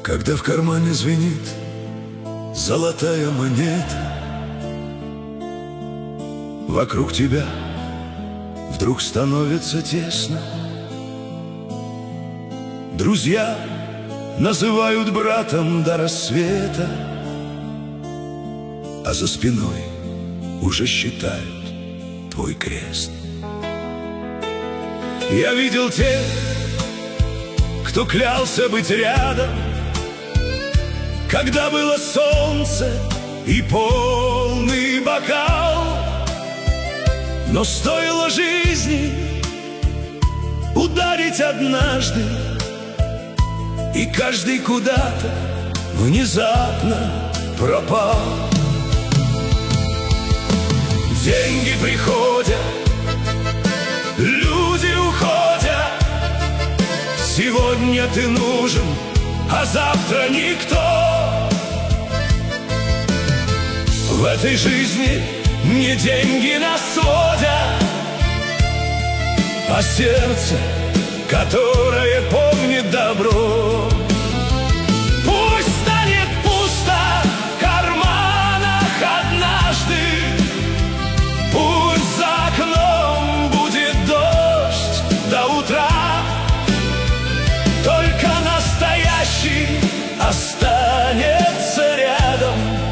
Когда в кармане звенит золотая монета, вокруг тебя вдруг становится тесно. Друзья называют братом до рассвета, а за спиной уже считают твой крест. Я видел тех, кто клялся быть рядом, когда было солнце и полный бокал. Но стоило жизни ударить однажды, и каждый куда-то внезапно пропал. Деньги приходят, люди уходят. Сегодня ты нужен, а завтра никто. В этой жизни не деньги нас сводят, а сердце, которое помнит добро. Пусть станет пусто в карманах однажды, пусть за окном будет дождь до утра, только настоящий останется рядом.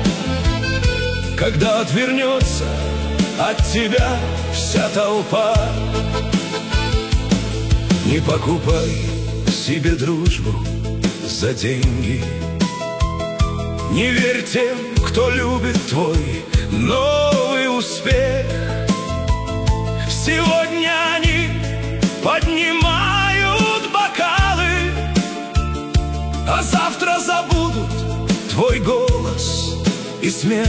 Когда отвернется от тебя вся толпа, не покупай себе дружбу за деньги. Не верь тем, кто любит твой новый успех. Сегодня они поднимают бокалы, а завтра забудут твой голос и смех.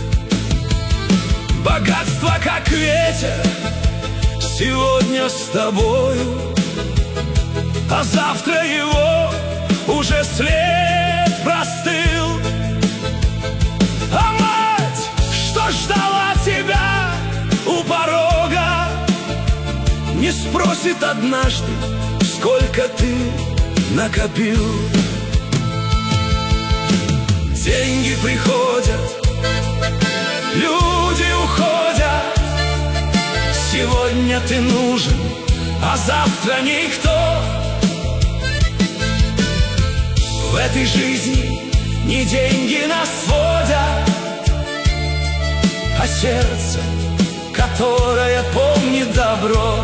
Богатство, как ветер, сегодня с тобою, а завтра его уже след простыл. А мать, что ждала тебя у порога, не спросит однажды, сколько ты накопил. Деньги приходят, люди уходят. Сегодня ты нужен, а завтра никто. В этой жизни не деньги нас сводят, а сердце, которое помнит добро.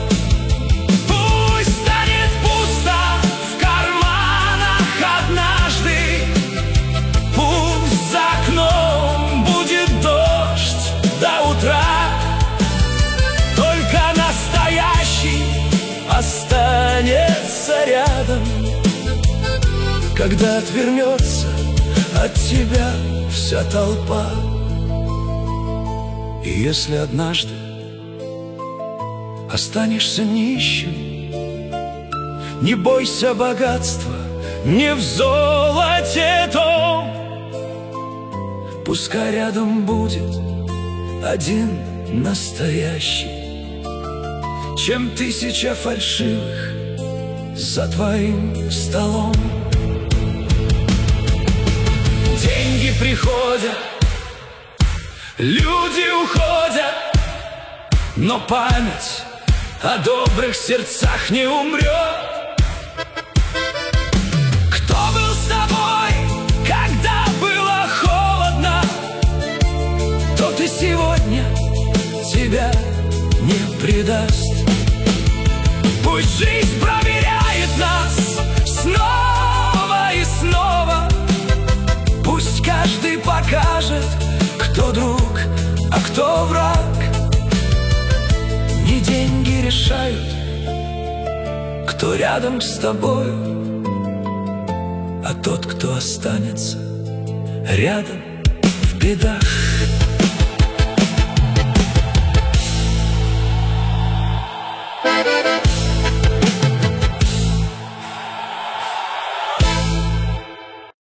Пусть станет пусто в карманах однажды, пусть за окном будет дождь до утра, только настоящий останется рядом. Когда отвернется от тебя вся толпа. И если однажды останешься нищим, не бойся богатства, не в золоте том. Пускай рядом будет один настоящий, чем 1000 фальшивых за твоим столом. Деньги приходят, люди уходят, но память о добрых сердцах не умрет. Кто был с тобой, когда было холодно, тот и сегодня тебя не предаст. Пусть жизнь проверяет нас снова и снова, пусть каждый покажет, кто друг, а кто враг. Не деньги решают, кто рядом с тобою, а тот, кто останется рядом в бедах.